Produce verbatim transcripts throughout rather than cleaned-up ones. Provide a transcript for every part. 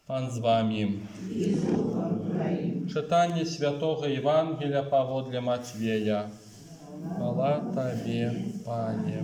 Пан з вами. Читання Святого Євангелія паводле Матвея. Хвала Табе, Пане.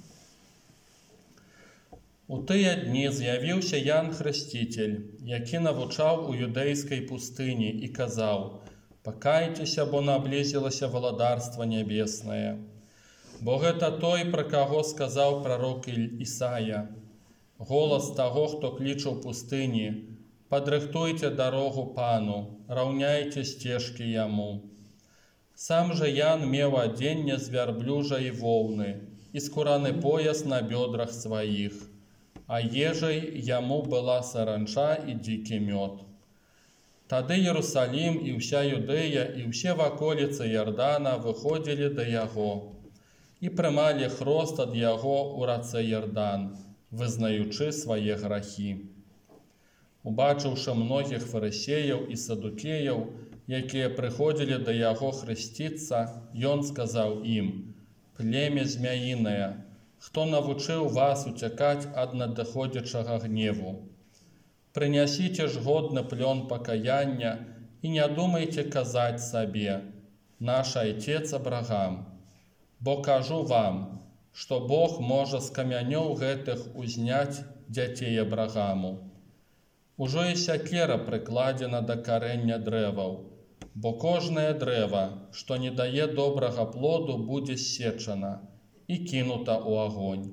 У тыя дні з'явіўся Ян Хрысцитель, які навучаў у юдэйскай пустыні і казаў: «Пакайцеся, бо наблізілася валадарства нябеснае». Бо гэта той, пра каго сказаў прарок Ісая: «Голас таго, хто кліча ў пустыні: падрыхтуйце дарогу Пану, раўняйце сцежкі яму». Сам жа Ян меў адзенне з вярблюжай воўны і скураны пояс на бёдрах сваіх, а ежай яму была саранча і дзікі мёд. Тады Иерусалим і ўся Юдэя і ўсе ваколіцы Ярдана выходзілі да яго і прымалі хрост ад яго ў рацэ Ярдан, вызнаючы свае грахі. Убачыўшы многіх фарысеяў і садукеяў, якія прыходзілі да яго хрысціцца, ён сказаў ім: «Племя змяінае, хто навучыў вас уцякаць ад надыходзячага гневу? Прынясіце ж годны плён пакаяння і не думайце казаць сабе: наш айцец Абрагам. Бо кажу вам, што Бог можа з камянёў гэтых узняць дзяцей Абрагаму. Ужо і сякера прыкладзена да карэння дрэваў, бо кожнае дрэва, што не дае добрага плоду, будзе ссечана і кінута ў агонь.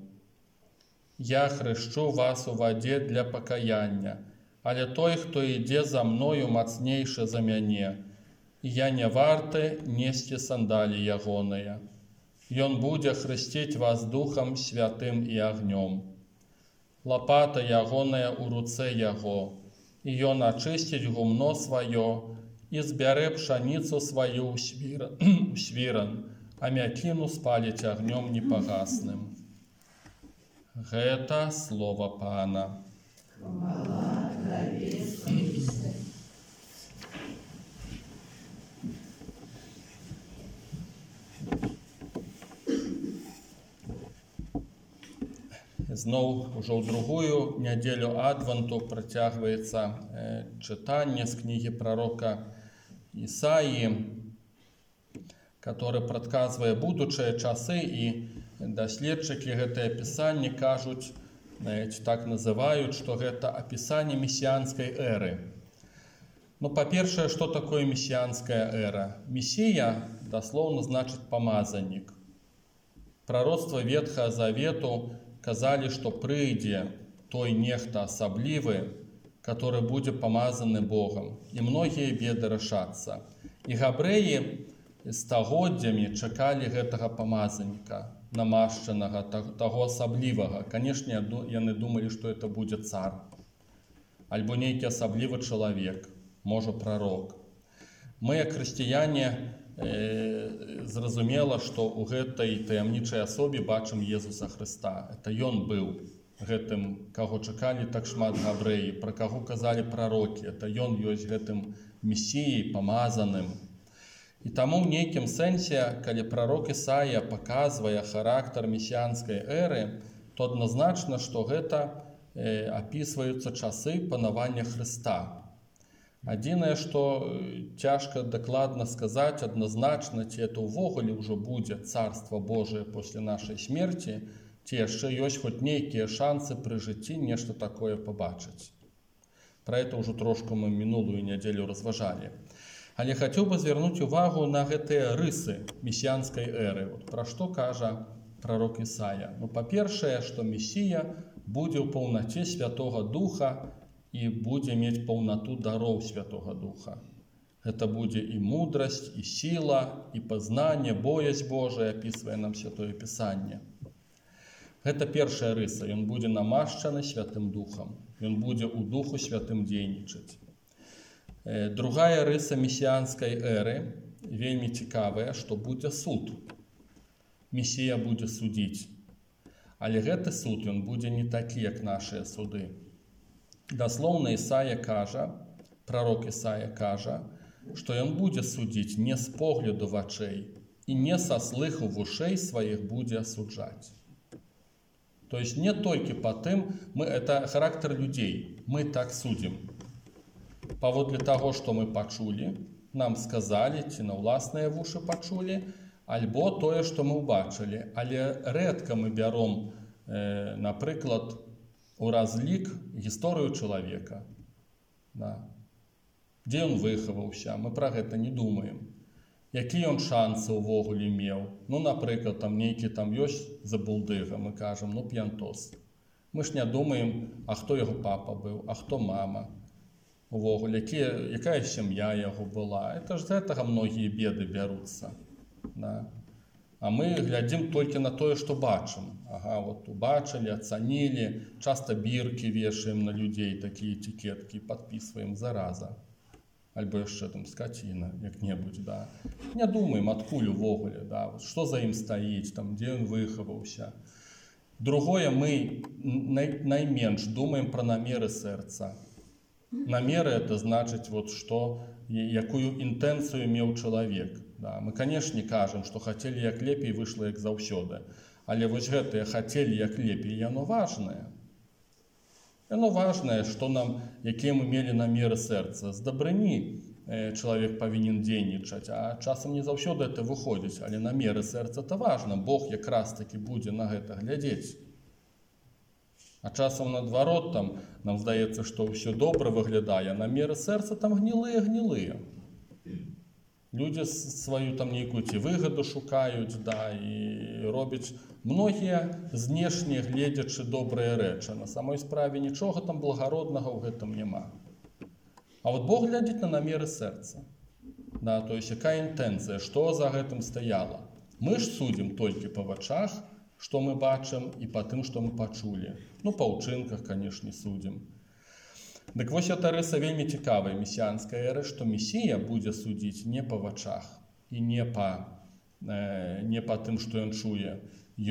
Я хрышчу вас у вадзе для пакаяння, але той, хто ідзе за мною, мацнейшы за мяне, і я не варты несці сандалі ягоныя. Ён будзе хрысціць вас Духам Святым і агнём. Лапата ягоная ў руцэ яго, і ён ачысціць гумно сваё і збярэ пшаніцу сваю ў свіран, а мякіну спаліць агнём непагасным». Гэта слова Пана. Зноў ужо ў другую нядзелю Адвенту працягваецца э, чытанне з кнігі прарока Ісаі, который прадказвае будучыя часы, і даследчыкі гэтае пісанне кажуць, навіть так называюць, што гэта апісанне месіянскай эры. Ну, па-першае, што такое месіянская эра? Месія даслоўна значыць памазаннік. Прароцтва Ветхага Завету казалі, што прыйдзе той нехта асаблівы, который будзе памазаны Богам, і многія беды рашацца. І габрэі стагоддзямі чакалі гэтага памазаніка, намашчанага, таго асаблівага. Канешне, яны думалі, што это будзе цар, альбо нейкі асаблівы чалавек, можа прарок. Мы, як хрысціяне, э, зразумела, што ў гэтай таямнічай асобе бачым Езуса Хрыста. Это ён быў гэтым, каго чакалі так шмат габрэі, пра каго казалі прарокі. Это ён ёсць гэтым месіяй, памазаным. І таму ў нейкім сэнсе, калі прарок Ісая паказвае характар месіянскай эры, то адназначна, што гэта э, апісваюцца часы панавання Хрыста. Адзінае, што цяжка дакладна сказаць адназначна, ці это ўвогуле ўжо будзе царства Божие после нашай смерці, ці яшчэ ёсць хоць нейкія шансы пры жыцці нешта такое пабачыць. Пра это ўжо трошку мы мінулую нядзелю разважалі. Але хацеў бы звярнуць увагу на гэтыя рысы месіянскай эры. От пра што кажа прарок Ісая? Ну, па-першае, што Месія будзе ў паўнаце Святога Духа і будзе мець паўнату дароў Святога Духа. Гэта будзе і мудрасць, і сіла, і пазнанне, боязь Божая, апісвае нам Святое Пісанне. Гэта першая рыса. Ён будзе намашчаны Святым Духам. Ён будзе ў Духу Святым дзейнічаць. Другая рыса месіянскай эры, вельмі цікавая, што будзе суд. Месія будзе судзіць. Але гэты суд, ён будзе не такі, як нашыя суды. Даслоўна Ісая кажа, прарок Ісая кажа, што ён будзе судзіць не з погляду вачэй і не са слыху вушэй сваіх будзе асуджаць. То есть не толькі по тым, мы, это характер людей, мы так судим. паводле таго, што мы пачулі, нам сказалі, ці на ўласныя вушы пачулі, альбо тое, што мы ўбачылі. Але рэдка мы бяром, э, напрыклад, у разлік гісторыю чалавека. Да. Дзе ён выхаваўся, мы пра гэта не думаем. Якія ён шансы ўвогуле меў. Ну, напрыклад, там нейкі там ёсць забулдыга, мы кажам, ну, п'янтос. Мы ж не думаем, а хто яго папа быў, а хто мама. Увогуле, якія, якая сям'я яго была. Это ж з гэтага многія беды бяруцца. Да. А мы глядзім толькі на тое, што бачым. Ага, вот убачылі, ацанілі, часта біркі вешаем на людзей, такія этикеткі, падпісваем зараза. Альбо яшчэ там скаціна, як-небудзь, да. Не думаем, адкуль увогуле, да, што за ім стаіць, там, дзе ён выхаваўся. Другое, мы най, найменш думаем пра намеры сэрца. Намеры это значыць, вот, што, якую інтэнцыю меў чалавек. Да. Мы, канешне, кажам, што хацелі як лепей, выйшла як заўсёды. Але вось гэтыя хацелі як лепей, яно важнае. Яно важнае, што нам, якія мы мелі намеры сэрца. З дабрыні э, чалавек павінен дзейнічаць, а часам не заўсёды это выходзіць, але намеры сэрца это важна. Бог якраз таки будзе на гэта глядзець. А часам наадварот, там нам здаецца, што ўсё добра выглядае, а намеры сэрца там гнілыя-гнілыя. Людзі сваю там нейкую ці выгаду шукаюць, да, і робяць многія знешне гледзячы добрыя рэчы. На самой справе нічога там благароднага ў гэтым няма. А вот Бог глядзіць на намеры сэрца. Да, то есть якая інтэнцыя, што за гэтым стаяла. Мы ж судзім толькі па вачах, што мы бачым, і па тым, што мы пачулі. Ну, па ўчынках, канешне, судзім. Дык вось эта рыса вельмі цікавая месіянская эры, што Месія будзе судзіць не па вачах і не па, э, не па тым, што ён чуе.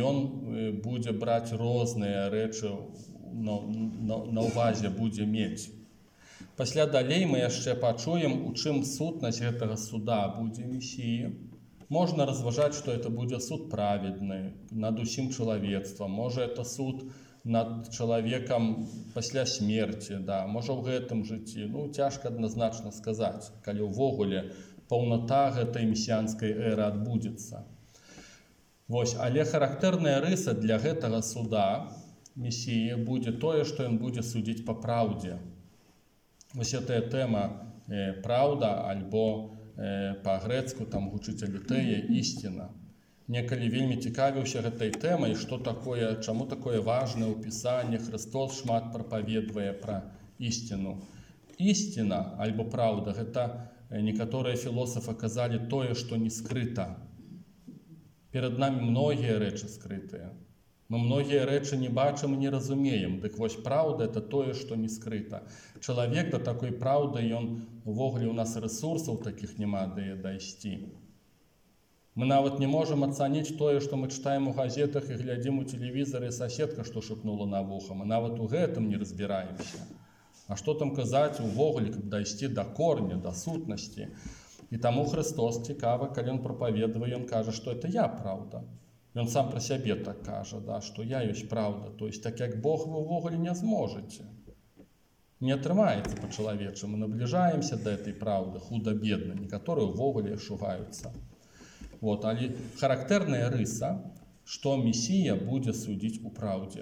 Ён будзе браць розныя рэчы на, на, на ўвазе, будзе мець. Пасля далей мы яшчэ пачуем, у чым сутнасць гэтага суда будзе Месіі. Можна разважаць, што это будзе суд праведны над усім чалавецтвам. Можа, это суд над чалавекам пасля смерці, да, можа ў гэтым жыцці. Ну, цяжка адназначна сказаць, калі ўвогуле паўната гэтай месіянскай эры адбудзецца. Вось, але характэрная рыса для гэтага суда Месіі будзе тое, што ён будзе судзіць па праўдзе. Вось гэтая тэма э, праўда, альбо э, па-грэцку там гучыць алітэя, ісціна. Некалі вельмі цікавіўся гэтай тэмай, што такое, чаму такое важнае ў Пісанні. Христос шмат прапаведвае пра ісціну. Ісціна, альбо праўда, гэта некаторыя філосафы казалі тое, што не скрыта. Перад намі многія рэчы скрытыя. Мы многія рэчы не бачым і не разумеем. Дык вось праўда это тое, што не скрыта. Чалавек да такой праўды, ён увогуле у нас рэсурсаў такіх няма да дайсці. Мы нават не можам ацаніць тое, што мы чытаем у газетах і глядзім у тэлевізары, соседка, што шепнула на вуха. Мы нават у гэтым не разбіраемся. А што там казаць увогуле, каб дайсці да корня, да сутнасці. І таму Христос цікава, калі ён прапаведвае, ён кажа, што это я праўда. Ён сам пра сябе так кажа, да, што я ёсць праўда. То есть так як Бог вы ўвогуле не зможаце. Не атрымаецца па-чалавечы. Мы набліжаемся да этой праўды, худа-бедна, некаторыя ўвогуле шугаюцца. Вот, але характэрная рыса, што Месія будзе судзіць у праўдзе.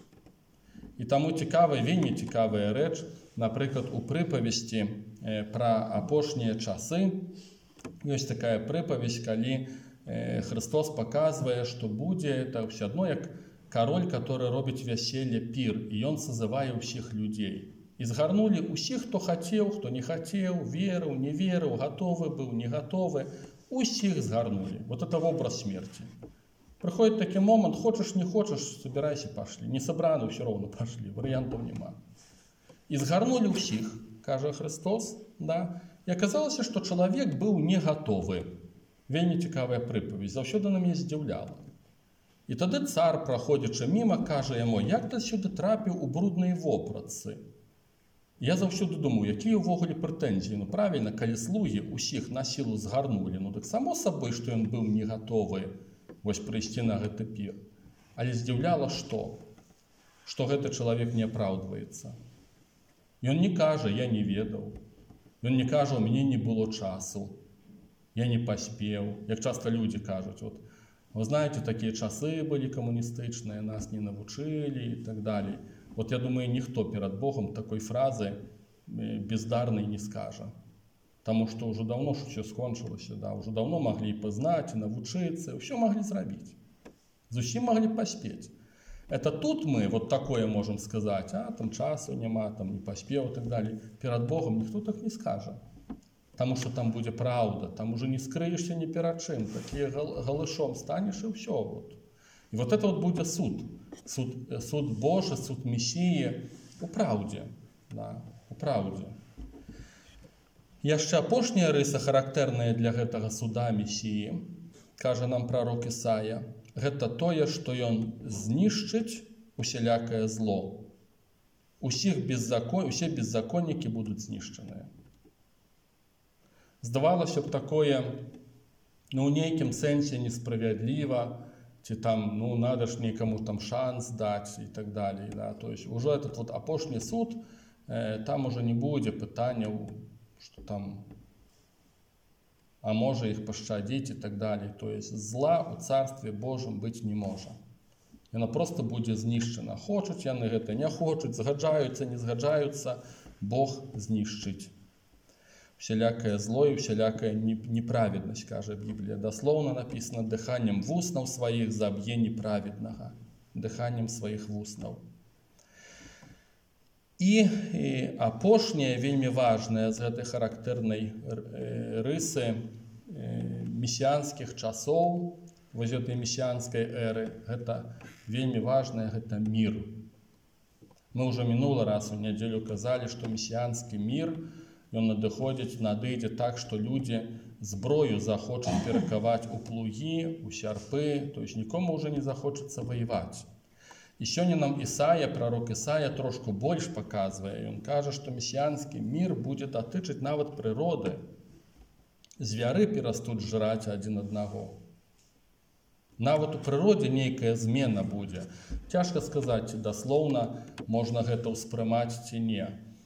І таму цікавая, вельмі цікавая рэч, напрыклад, у прыпавесці э, пра апошнія часы. Ёсць такая прыпавесць, калі э, Христос паказвае, што будзе это ўсё адно як кароль, который робіць вяселле, пір, і ён сазывае ўсіх людзей. І згарнулі ўсіх, хто хацеў, хто не хацеў, верыў, не верыў, гатовы быў, не гатовы. Усіх згарнули. Вот это образ смерти. Приходит такой момент, хочешь, не хочешь, собирайся, пошли. Не собраны, все равно пошли. Вариантов нема. И згарнули усіх, каже Христос, да. И оказалось, что человек был не готовый. Вельмі цікавая прыпаведь, заўсёды на мяне здзіўляла. І тады цар, праходзячы міма, кажа яму, як ты сюды трапіў у брудныя вопратцы? Я заўсёды думаю, якія ўвогуле прэтэнзіі. Ну правільна, калі слугі ўсіх на сілу згарнулі, ну так само сабой, што ён быў не гатовы вось прыйсці на гэты пір. Але здзіўляла што? Што гэты чалавек не апраўдваецца. Ён не кажа, я не ведаў. Ён не кажа, у мяне не было часу, я не паспеў. Як часта людзі кажуць, вот, вы знаете, такія часы былі камуністычныя, нас не навучылі і так далей. Вот я думаю, ніхто перад Богом такой фразы бездарнай не скажа. Таму што ўжо даўно ж усё скончылася, да, ўжо даўно маглі і пазнаць, і навучыцца, ўсё маглі зрабіць. Зусім маглі паспець. Это тут мы вот такое можем сказать, а там часу няма, там не паспеў и так далее. Перад Богом ніхто так не скажа. Таму што там будзе праўда, там уже не скрыешься ні перад чым, такі галышом станеш і ўсё. Вот. І вот это вот будзе суд. Суд, суд Божий, суд Месіі у праўдзе. Да, у праўдзе. Яшчэ апошняя рыса, характэрная для гэтага суда Месіі, кажа нам прарок Ісая, гэта тое, што ён знішчыць усялякае зло. Усіх беззакон... Усе беззаконнікі будуць знішчаныя. Здавалася б, такое, ну, у нейкім сэнсе несправядліва, ці там, ну, надо ж некаму там шанс даць і так далее. Да? То есть уже этот вот апошні суд, э, там уже не будзе пытанняў, што там, а можа іх пашчадзіць і так далее. То есть зла у Царстве Божым быць не можа. Яна просто будзе знішчана. Хочуць яны гэта, не хочуць, згаджаюцца, не згаджаюцца, Бог знішчыць. Всялякое зло и всялякая неправедность, кажа Библия. Дословно написано, дыханием вуснов своих заб'е неправедного. Дыханием своих вуснов. И, и апошняе, вельмі важное з гэтай характэрнай рысы месіянскіх часоў, вось гэтай месіянскай эры, гэта вельмі важное, гэта мир. Мы уже мінулы раз у нядзелю казалі, што месіянскі мир, ён надыходзіць, надыдзе так, што людзі зброю захочуць перакаваць у плугі, у сярпы, то есть нікому уже не захочацца воеваць. І сёння нам Ісая, прарок Ісая, трошку больш паказвае. Ён кажа, што месіянскі мір будзе датычыць нават прыроды. Звяры перастуць жраць адзін аднаго. Нават у прыродзе нейкая змена будзе. Цяжка сказаць, ці даслоўна можна гэта ўспрымаць ці не.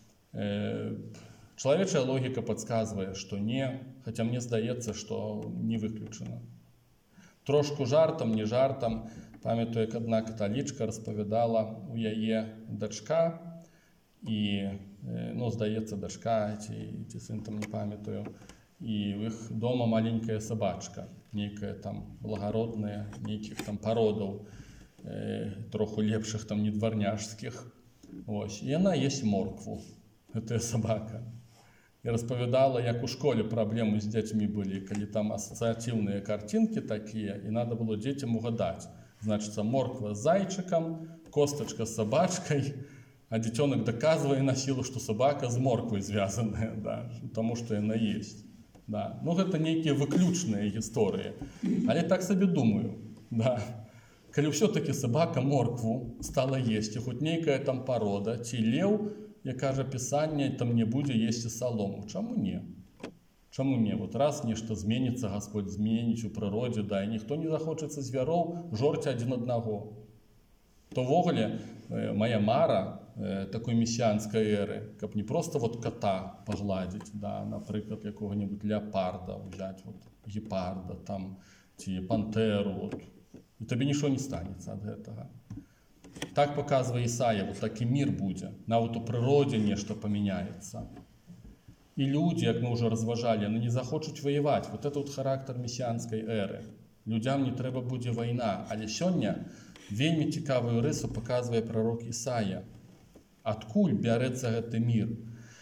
Чалавечая логіка падказвае, што не, хаця мне здаецца, што не выключана. Трошку жартам, не жартам, памятаю, як адна каталічка распавядала у яе дачка, і, ну, здаецца, дачка, ці, ці сын там не памятаю, і у іх дома маленькая сабачка, нейкая там благародная, нейкіх там пародаў, э, троху лепшых там не дварняжскіх. Ось, і яна есць моркву, гэтая сабака. І распавядала, як у школе праблемы з дзецьмі былі, калі там асацыятыўныя картинкі такія, і надо было дзецям угадаць. Значыцца, морква з зайчыкам, костачка з сабачкай, а дзіцёнак даказвае на сілу, што сабака з морквай звязаная, да, таму што яна есць. Да. Ну, гэта нейкія выключныя гісторыі. Але так сабе думаю, да. Калі ўсё-такі сабака моркву стала есці, хоць нейкая там парода, ці леў, як кажа Пісанне, там не будзе есці салому. Чаму не? Чаму не? Вот раз нешта зменіцца, Господь зменіць у прыродзе, да, і ніхто не захочацца звяроў жорці адзін аднаго. То ввогуле моя мара такой месіянскай эры, каб не просто вот кота пагладзіць, да, напрыклад, якога-небудзь леапарда ўзяць, вот, гепарда, там, ці пантэру, вот, і табе нічого не станецца ад гэтага. Так паказвае Ісая, вот такі мір будзе, нават у прыродзе нешта памяняецца. І людзі, як мы ўжо разважалі, яны не захочуць воеваць. Вот это вот характар месіянскай эры. Людзям не трэба будзе вайна, але сёння вельмі цікавую рысу паказвае прарок Ісая. Адкуль бярэцца гэты мір?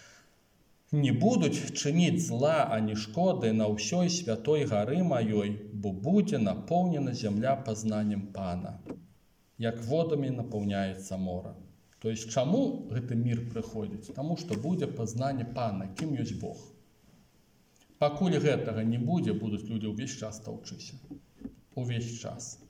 Не будуць чыніць зла ані шкоды на ўсёй святой гары маёй, бо будзе напоўнена зямля пазнаннем Пана, як водамі напаўняецца мора. То есть чаму гэты мір прыходзіць? Таму што будзе пазнанне Пана, кім ёсць Бог. Пакуль гэтага не будзе, будуць людзі ўвесь час таўчыся. Увесь час.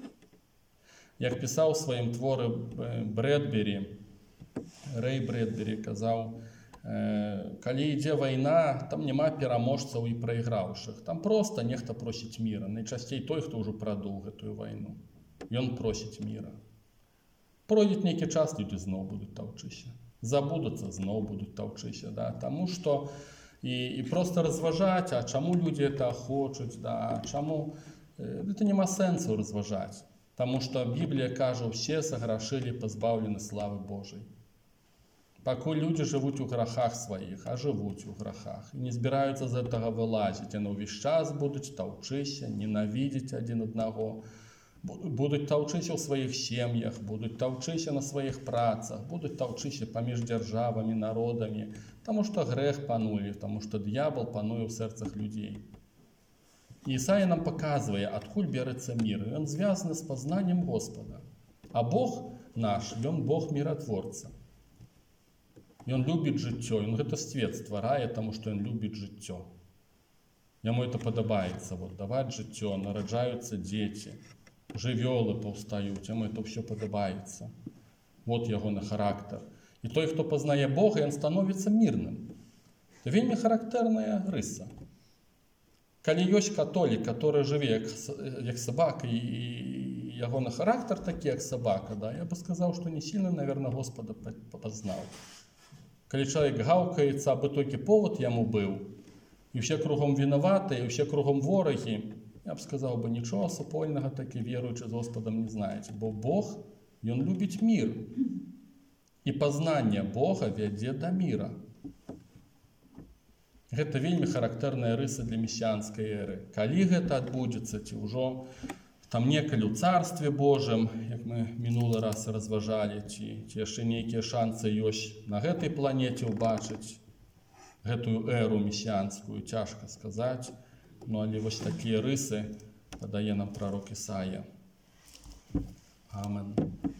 Як пісаў у сваім творы Брэдбері, Рэй Брэдбері казаў, калі ідзе вайна, там няма пераможцаў і прайграўшых. Там проста нехта просіць міра. Найчасцей той, хто ўжо прадуў гэтую вайну. Ён просіць міра. Пройдзе нейкі час, людзі зноў будуць таўчыся. Забудуцца, зноў будуць таўчыся. Да? Таму што І, і просто розважати, а чому люди це хочуть, да, чому... Це нема сенсу розважати. Тому що Біблія каже, всі согрішили, позбавлені слави Божої. Поки люди живуть у грехах своїх, а живуть у грехах, і не збираються з цього вилазити, вони весь час будуть товчитися, ненавидіти один одного, будуть товчитися у своїх сім'ях, будуть товчитися на своїх працях, будуть товчитися поміж державами, народами, тому що грех панує, тому що диявол панує в серцях людей. І Ісая нам показує, откуда береться мир. І він зв'язаний з познанням Господа. А Бог наш, він Бог миротворця. Він любить життя, він це світ створяє, тому що він любить життя. Йому це подобається, вот, давати життя, народжаються діти, живоли повстають, йому це все подобається. Вот його на характер. І той, хто познає Бога, він становиться мирним. Це вельми характерна риса. Коли є католик, який живе як, як собака, і його на характер такий, як собака, да, я б сказав, що не сильно, мабуть, Господа познав. Коли чоловік гавкається, аби тільки повод йому був, і всі кругом винуваті, і всі кругом вороги, я б сказав, би, нічого супольного таки віруючи з Господом не знаєте. Бо Бог, він любить мир. І познання Бога веде до мира. Гэта вельмі характэрная рыса для месіянскай эры. Калі гэта адбудзецца, ці ўжо там некалі ў царстве Божым, як мы мінулы раз разважалі, ці, ці яшчэ нейкія шансы ёсць на гэтай планеце ўбачыць гэтую эру месіянскую, цяжка сказаць. Ну, але вось такія рысы падае нам прарок Ісая. Амен.